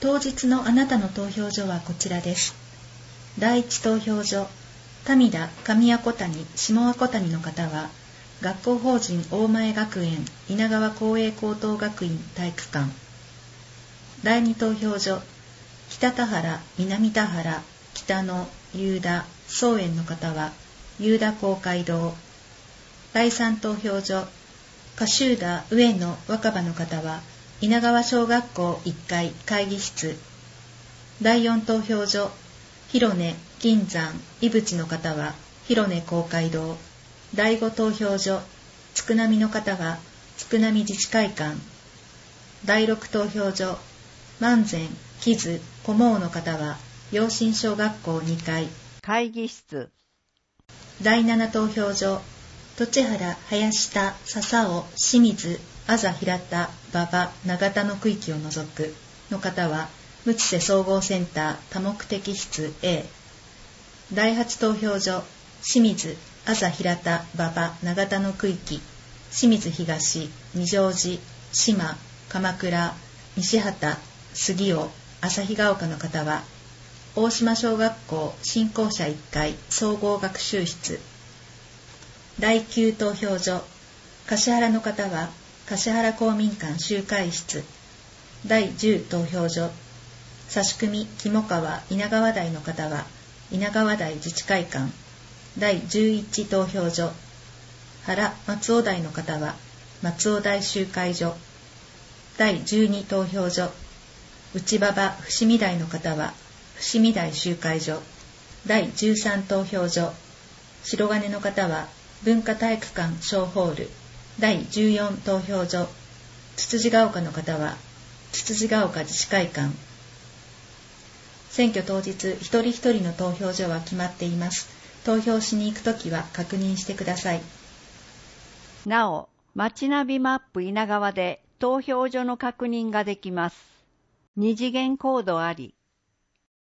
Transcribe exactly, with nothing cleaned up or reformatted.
当日のあなたの投票所はこちらです。第一投票所、民田上阿古谷下阿古谷の方は、学校法人大前学園稲川公営高等学院体育館。第二投票所、北田原南田原北野遊田草園の方は、遊田公会堂。第三投票所、賀集田上野若葉の方は、稲川小学校いっかい会議室。第四投票所、広根銀山井淵の方は、広根公会堂。第五投票所、佃南の方は、佃南自治会館。第六投票所、万全木津小毛の方は、陽新小学校にかい会議室。 第七投票所、栃原林田笹尾清水あざ平田馬場長田の区域を除くの方は、むちせ総合センター多目的室 A。 第八投票所、清水あざ平田馬場長田の区域、清水東二条寺島鎌倉西畑杉尾旭ヶ丘の方は、大島小学校新校舎いっかい総合学習室。第九投票所、橿原の方は、橿原公民館集会室。第十投票所、差し組肝川稲川台の方は、稲川台自治会館。第十一投票所、原松尾台の方は、松尾台集会所。第十二投票所、内馬場伏見台の方は、伏見台集会所。第十三投票所、白金の方は、文化体育館小ホール。第十四投票所、つつじが丘の方は、つつじが丘自治会館。選挙当日、一人一人の投票所は決まっています。投票しに行くときは確認してください。 なお、街ナビマップ稲川で投票所の確認ができます。二次元コードあり。